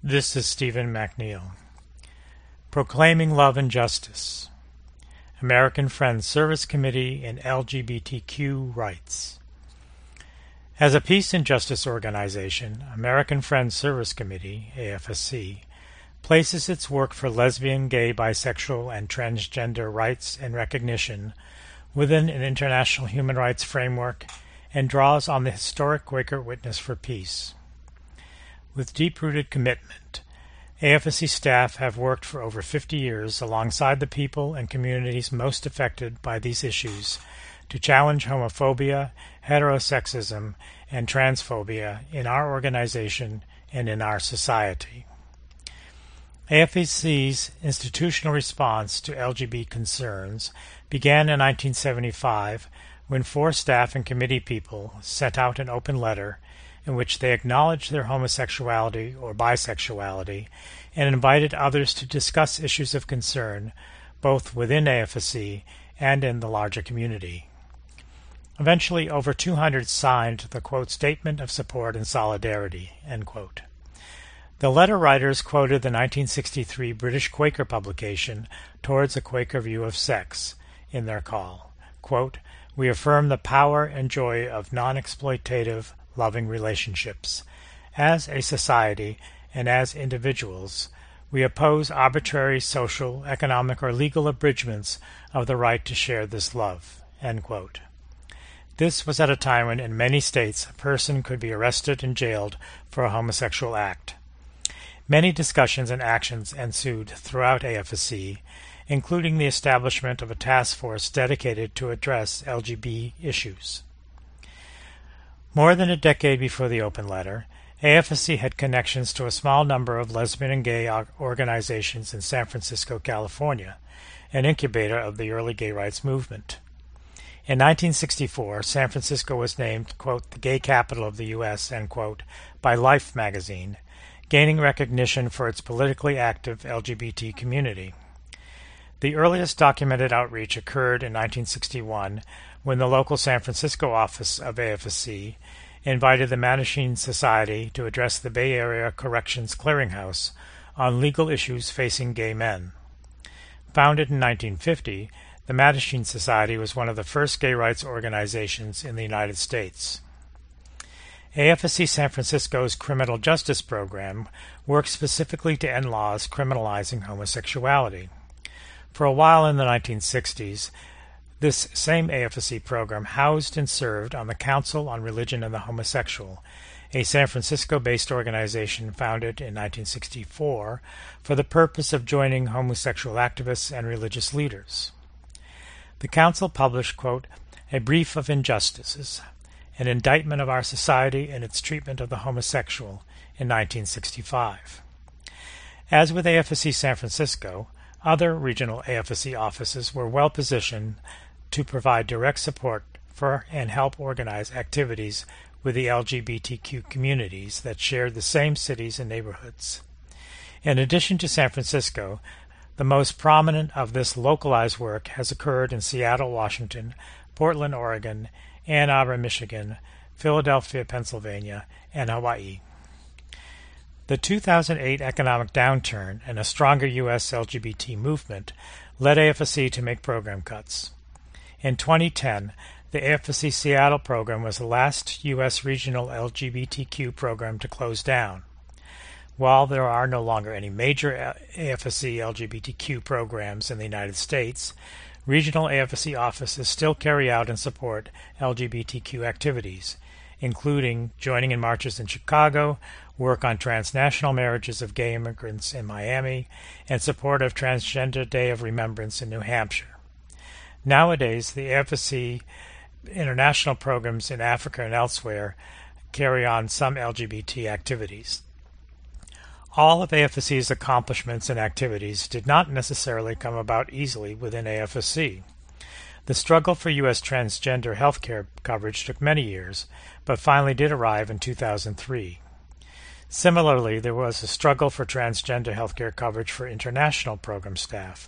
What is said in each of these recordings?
This is Stephen McNeil. Proclaiming Love and Justice. American Friends Service Committee and LGBTQ Rights. As a peace and justice organization, American Friends Service Committee, AFSC, places its work for lesbian, gay, bisexual, and transgender rights and recognition within an international human rights framework and draws on the historic Quaker witness for peace. With deep-rooted commitment, AFSC staff have worked for over 50 years alongside the people and communities most affected by these issues to challenge homophobia, heterosexism, and transphobia in our organization and in our society. AFSC's institutional response to LGBT concerns began in 1975 when 4 staff and committee people sent out an open letter in which they acknowledged their homosexuality or bisexuality and invited others to discuss issues of concern both within AFSC and in the larger community. Eventually, over 200 signed the, quote, Statement of Support and Solidarity, end quote. The letter writers quoted the 1963 British Quaker publication Towards a Quaker View of Sex in their call. Quote, "We affirm the power and joy of non-exploitative, loving relationships. As a society and as individuals, we oppose arbitrary social, economic, or legal abridgments of the right to share this love." End quote. This was at a time when in many states a person could be arrested and jailed for a homosexual act. Many discussions and actions ensued throughout AFSC, including the establishment of a task force dedicated to address LGBT issues. More than a decade before the open letter, AFSC had connections to a small number of lesbian and gay organizations in San Francisco, California, an incubator of the early gay rights movement. In 1964, San Francisco was named, quote, the gay capital of the U.S., end quote, by Life magazine, gaining recognition for its politically active LGBT community. The earliest documented outreach occurred in 1961 when the local San Francisco office of AFSC invited the Mattachine Society to address the Bay Area Corrections Clearinghouse on legal issues facing gay men. Founded in 1950, the Mattachine Society was one of the first gay rights organizations in the United States. AFSC San Francisco's criminal justice program works specifically to end laws criminalizing homosexuality. For a while in the 1960s, this same AFSC program housed and served on the Council on Religion and the Homosexual, a San Francisco-based organization founded in 1964 for the purpose of joining homosexual activists and religious leaders. The Council published, quote, a brief of injustices, an indictment of our society and its treatment of the homosexual in 1965. As with AFSC San Francisco, other regional AFSC offices were well positioned to provide direct support for and help organize activities with the LGBTQ communities that shared the same cities and neighborhoods. In addition to San Francisco, the most prominent of this localized work has occurred in Seattle, Washington, Portland, Oregon, Ann Arbor, Michigan, Philadelphia, Pennsylvania, and Hawaii. The 2008 economic downturn and a stronger U.S. LGBT movement led AFSC to make program cuts. In 2010, the AFSC Seattle program was the last U.S. regional LGBTQ program to close down. While there are no longer any major AFSC LGBTQ programs in the United States, regional AFSC offices still carry out and support LGBTQ activities, including joining in marches in Chicago, work on transnational marriages of gay immigrants in Miami, and support of Transgender Day of Remembrance in New Hampshire. Nowadays, the AFSC international programs in Africa and elsewhere carry on some LGBT activities. All of AFSC's accomplishments and activities did not necessarily come about easily within AFSC. The struggle for U.S. transgender health care coverage took many years, but finally did arrive in 2003. Similarly, there was a struggle for transgender health care coverage for international program staff.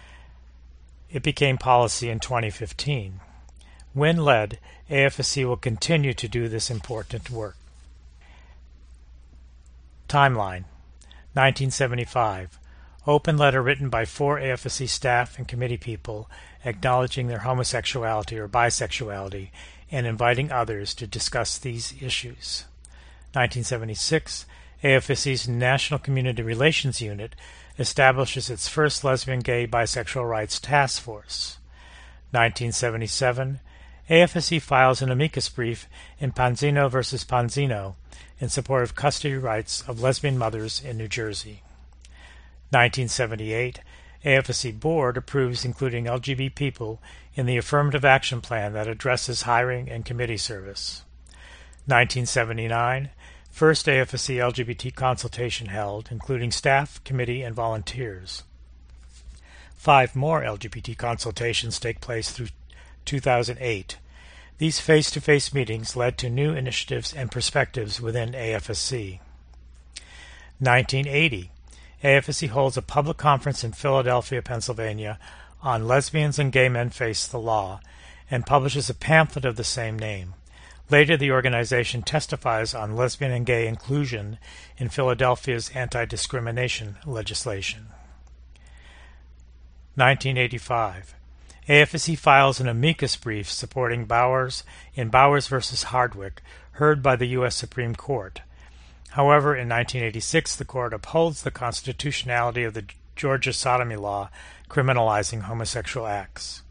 It became policy in 2015. When led, AFSC will continue to do this important work. Timeline. 1975. Open letter written by 4 AFSC staff and committee people acknowledging their homosexuality or bisexuality and inviting others to discuss these issues. 1976. AFSC's National Community Relations Unit establishes its first lesbian, gay, bisexual rights task force. 1977. AFSC files an amicus brief in Panzino v. Panzino in support of custody rights of lesbian mothers in New Jersey. 1978. AFSC Board approves including LGBT people in the affirmative action plan that addresses hiring and committee service. 1979. First AFSC LGBT consultation held, including staff, committee, and volunteers. 5 more LGBT consultations take place through 2008. These face-to-face meetings led to new initiatives and perspectives within AFSC. 1980. AFSC holds a public conference in Philadelphia, Pennsylvania on Lesbians and Gay Men Face the Law and publishes a pamphlet of the same name. Later, the organization testifies on lesbian and gay inclusion in Philadelphia's anti-discrimination legislation. 1985. AFSC files an amicus brief supporting Bowers in Bowers v. Hardwick, heard by the U.S. Supreme Court. However, in 1986, the court upholds the constitutionality of the Georgia sodomy law criminalizing homosexual acts.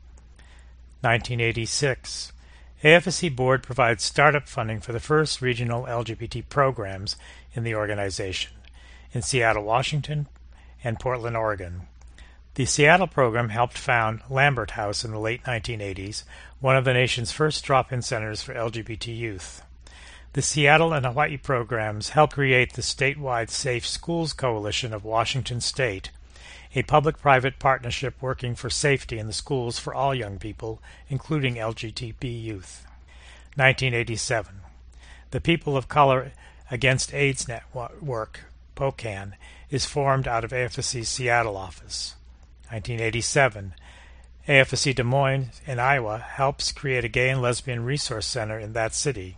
1986. AFSC Board provides startup funding for the first regional LGBT programs in the organization in Seattle, Washington, and Portland, Oregon. The Seattle program helped found Lambert House in the late 1980s, one of the nation's first drop-in centers for LGBT youth. The Seattle and Hawaii programs helped create the statewide Safe Schools Coalition of Washington State, a public-private partnership working for safety in the schools for all young people, including LGBT youth. 1987. The People of Color Against AIDS Network, POCAN, is formed out of AFSC's Seattle office. 1987. AFSC Des Moines in Iowa helps create a gay and lesbian resource center in that city.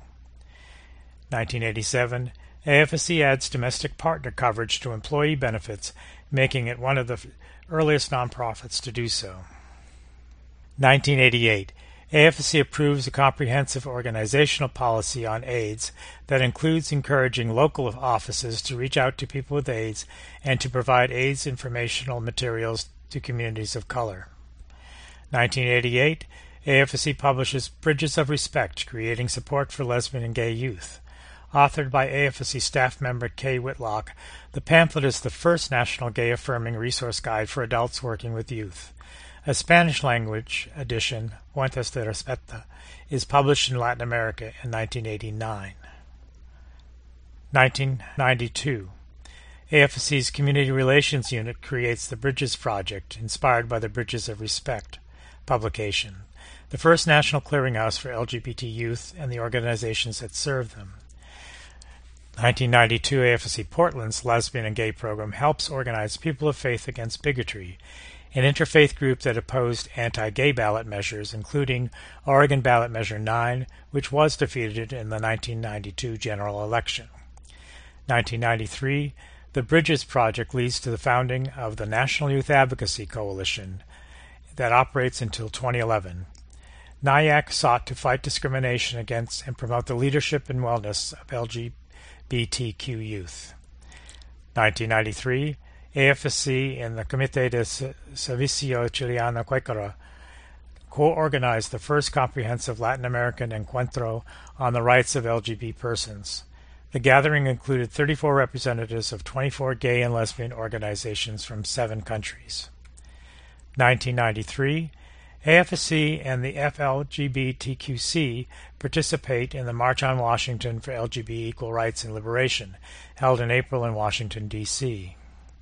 1987. AFSC adds domestic partner coverage to employee benefits, making it one of the earliest nonprofits to do so. 1988. AFSC approves a comprehensive organizational policy on AIDS that includes encouraging local offices to reach out to people with AIDS and to provide AIDS informational materials to communities of color. 1988. AFSC publishes Bridges of Respect, Creating Support for Lesbian and Gay Youth. Authored by AFSC staff member Kay Whitlock, the pamphlet is the first national gay-affirming resource guide for adults working with youth. A Spanish-language edition, Puentes de Respeto, is published in Latin America in 1989. 1992. AFSC's Community Relations Unit creates the Bridges Project, inspired by the Bridges of Respect publication, the first national clearinghouse for LGBT youth and the organizations that serve them. 1992, AFSC Portland's Lesbian and Gay Program helps organize People of Faith Against Bigotry, an interfaith group that opposed anti-gay ballot measures, including Oregon Ballot Measure 9, which was defeated in the 1992 general election. 1993, the Bridges Project leads to the founding of the National Youth Advocacy Coalition that operates until 2011. NYAC sought to fight discrimination against and promote the leadership and wellness of LGBTQ youth. 1993, AFSC and the Comité de Servicio Chileno Quaquero co-organized the first comprehensive Latin American encuentro on the rights of LGBT persons. The gathering included 34 representatives of 24 gay and lesbian organizations from 7 countries. 1993, AFSC and the FLGBTQC participate in the March on Washington for LGBT Equal Rights and Liberation, held in April in Washington, D.C.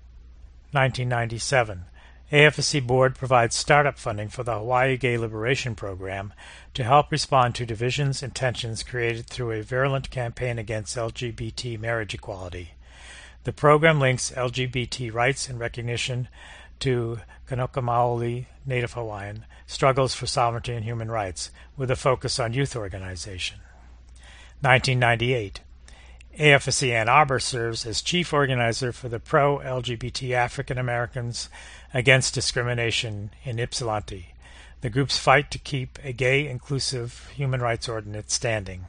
1997. AFSC Board provides startup funding for the Hawaii Gay Liberation Program to help respond to divisions and tensions created through a virulent campaign against LGBT marriage equality. The program links LGBT rights and recognition to Kanaka Maoli Native Hawaiian struggles for sovereignty and human rights, with a focus on youth organization. 1998. AFSC Ann Arbor serves as chief organizer for the pro-LGBT African Americans Against Discrimination in Ypsilanti, the group's fight to keep a gay, inclusive human rights ordinance standing.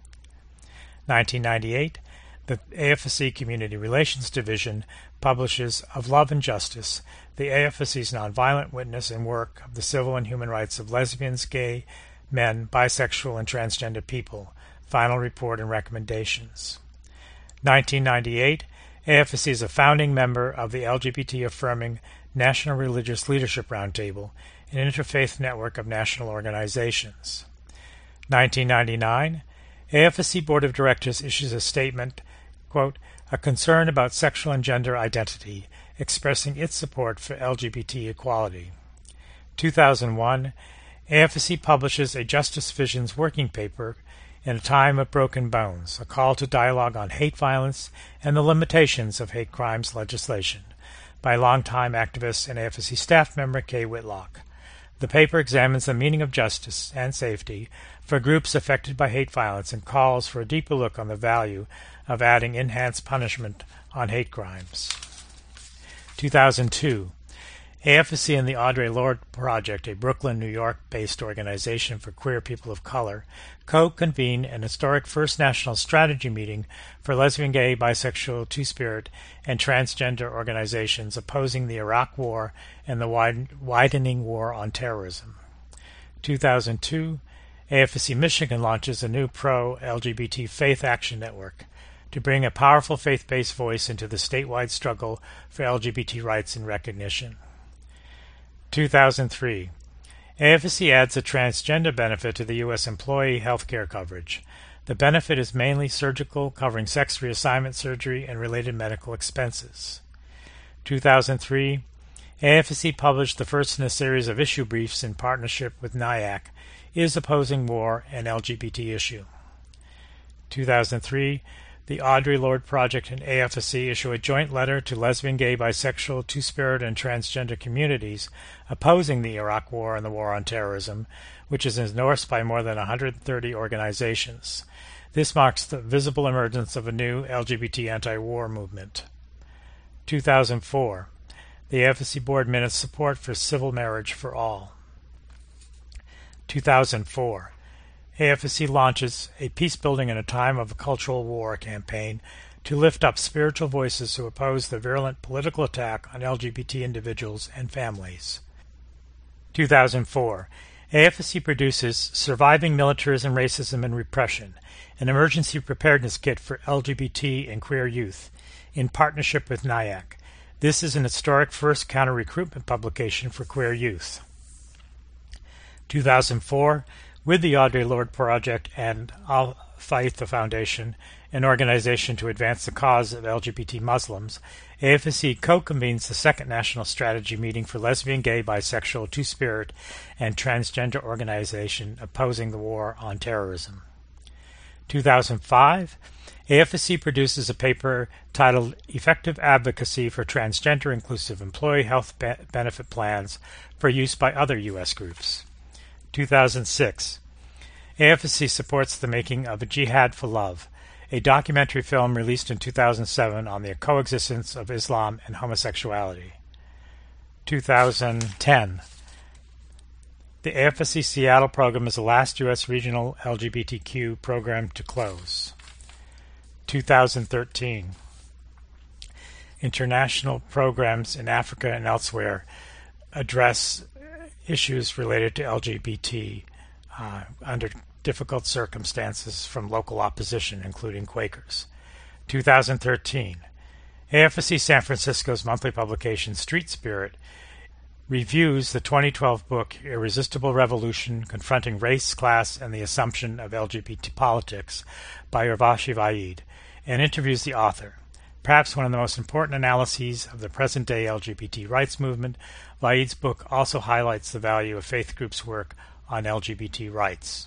1998, the AFSC Community Relations Division publishes Of Love and Justice, the AFSC's nonviolent witness and work of the civil and human rights of lesbians, gay, men, bisexual, and transgender people, final report and recommendations. 1998, AFSC is a founding member of the LGBT-affirming National Religious Leadership Roundtable, an interfaith network of national organizations. 1999, AFSC Board of Directors issues a statement, quote, a concern about sexual and gender identity, expressing its support for LGBT equality. 2001, AFSC publishes a Justice Visions working paper, In a Time of Broken Bones, a call to dialogue on hate violence and the limitations of hate crimes legislation, by longtime activist and AFSC staff member Kay Whitlock. The paper examines the meaning of justice and safety for groups affected by hate violence and calls for a deeper look on the value of adding enhanced punishment on hate crimes. 2002, AFSC and the Audre Lorde Project, a Brooklyn, New York-based organization for queer people of color, co-convened an historic first national strategy meeting for lesbian, gay, bisexual, two-spirit, and transgender organizations opposing the Iraq War and the widening war on terrorism. 2002, AFSC Michigan launches a new pro-LGBT faith action network to bring a powerful faith-based voice into the statewide struggle for LGBT rights and recognition. 2003, AFSC adds a transgender benefit to the U.S. employee health care coverage. The benefit is mainly surgical, covering sex reassignment surgery and related medical expenses. 2003, AFSC published the first in a series of issue briefs in partnership with NIAC, Is Opposing War an LGBT Issue? 2003, the Audre Lorde Project and AFSC issue a joint letter to lesbian, gay, bisexual, two-spirit, and transgender communities opposing the Iraq War and the war on terrorism, which is endorsed by more than 130 organizations. This marks the visible emergence of a new LGBT anti-war movement. 2004, the AFSC Board Minutes support for civil marriage for all. 2004, AFSC launches a Peacebuilding in a Time of a Cultural War campaign to lift up spiritual voices who oppose the virulent political attack on LGBT individuals and families. 2004, AFSC produces Surviving Militarism, Racism, and Repression, an emergency preparedness kit for LGBT and queer youth, in partnership with NIAC. This is an historic first counter-recruitment publication for queer youth. 2004, with the Audre Lorde Project and Al-Faitha Foundation, an organization to advance the cause of LGBT Muslims, AFSC co-convenes the second National Strategy Meeting for Lesbian, Gay, Bisexual, Two-Spirit, and Transgender Organization Opposing the War on Terrorism. 2005, AFSC produces a paper titled Effective Advocacy for Transgender Inclusive Employee Health Benefit Plans for Use by Other U.S. Groups. 2006, AFSC supports the making of Jihad for Love, a documentary film released in 2007 on the coexistence of Islam and homosexuality. 2010, the AFSC Seattle program is the last U.S. regional LGBTQ program to close. 2013, international programs in Africa and elsewhere address issues related to LGBT under difficult circumstances from local opposition, including Quakers. 2013, AFSC San Francisco's monthly publication Street Spirit reviews the 2012 book Irresistible Revolution, Confronting Race, Class, and the Assumption of LGBT Politics by Urvashi Vaid, and interviews the author. Perhaps one of the most important analyses of the present-day LGBT rights movement, Vaid's book also highlights the value of faith groups' work on LGBT rights.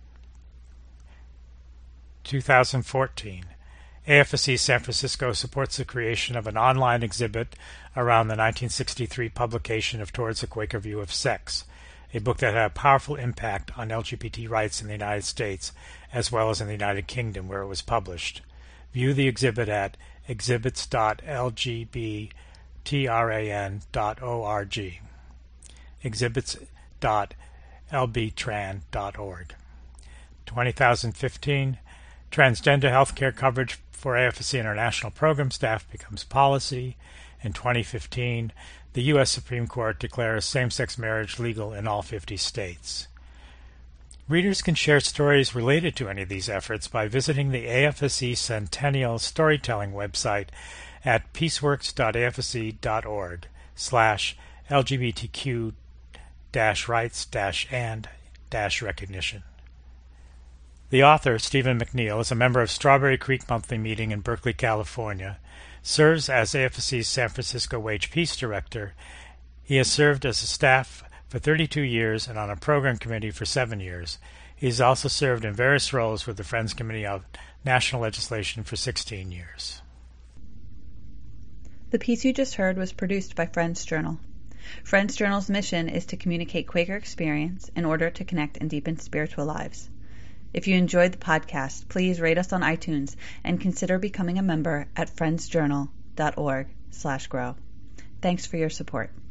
2014, AFSC San Francisco supports the creation of an online exhibit around the 1963 publication of Towards a Quaker View of Sex, a book that had a powerful impact on LGBT rights in the United States, as well as in the United Kingdom, where it was published. View the exhibit at exhibits.lgbtran.org. exhibits.lbtran.org. 2015, transgender healthcare coverage for AFSC International Program staff becomes policy. In 2015, the U.S. Supreme Court declares same-sex marriage legal in all 50 states. Readers can share stories related to any of these efforts by visiting the AFSC Centennial Storytelling website at peaceworks.afsc.org/LGBTQ-rights-and-recognition. The author, Stephen McNeil, is a member of Strawberry Creek Monthly Meeting in Berkeley, California, serves as AFSC's San Francisco Wage Peace Director. He has served as a staff for 32 years and on a program committee for 7 years. He has also served in various roles with the Friends Committee of National Legislation for 16 years. The piece you just heard was produced by Friends Journal. Friends Journal's mission is to communicate Quaker experience in order to connect and deepen spiritual lives. If you enjoyed the podcast, please rate us on iTunes and consider becoming a member at friendsjournal.org/grow. Thanks for your support.